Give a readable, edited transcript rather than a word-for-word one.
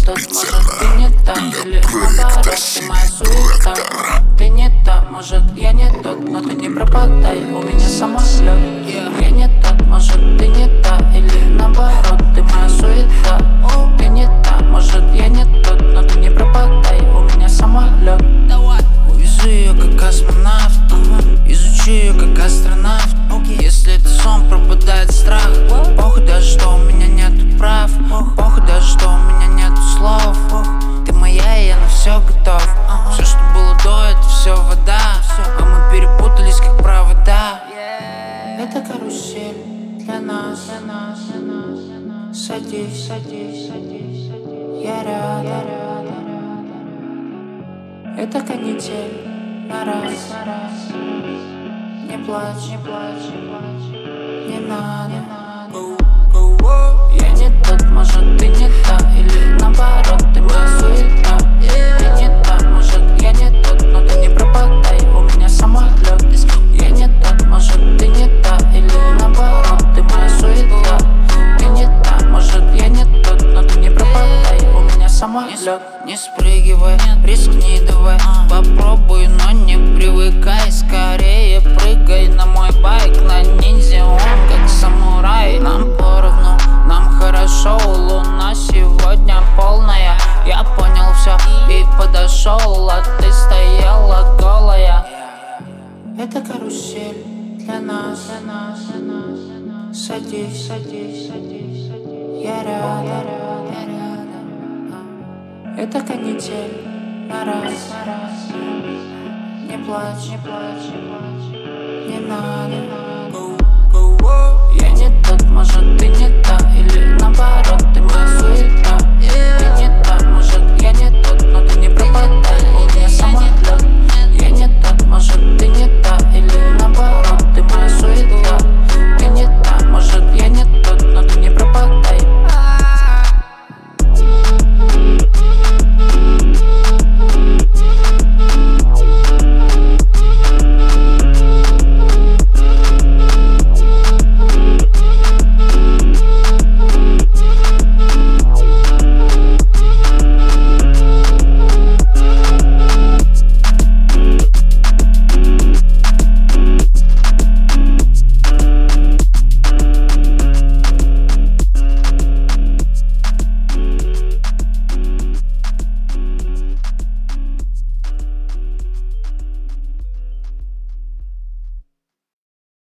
тот, может ты не та. Или наоборот, ты моя суета. Ты не та, может я не тот, но ты не пропадай, у меня самолет. Я не тот, может ты не та. Или наоборот, ты моя суета. Ты не та, может я не тот, но ты не пропадай, у меня самолет. Увезу ее как космонавт, изучу ее как астронавт. Если это сон, пробудает страх. Похуй даже, что у меня нету прав. Похуй даже, что у меня нету слов. Ты моя, и я на все готов. Все, что было до, это все вода. А мы перепутались, как провода. Это карусель для нас. Садись, я рядом. Это канитель на раз. Не плачь, не надо. Я не тот, может ты не та. Или наоборот, ты моя суета. Ты не та, может я не тот, но ты не пропадай, у меня самолет. Я не тот, может ты не та. Или наоборот, ты моя суета. Ты не та, может я не тот, но ты не пропадай, у меня самолет. Не спрыгивай, рискни давай. Попробуй, но не привыкай. Скорее прыгай на мой байк. На ниндзя он как самурай. Нам поровну, нам хорошо. Луна сегодня полная. Я понял все и подошел, а ты стояла голая. Это карусель для нас. Садись, я рядом. Это канитель на раз. Не плачь, не надо. Я не тот, может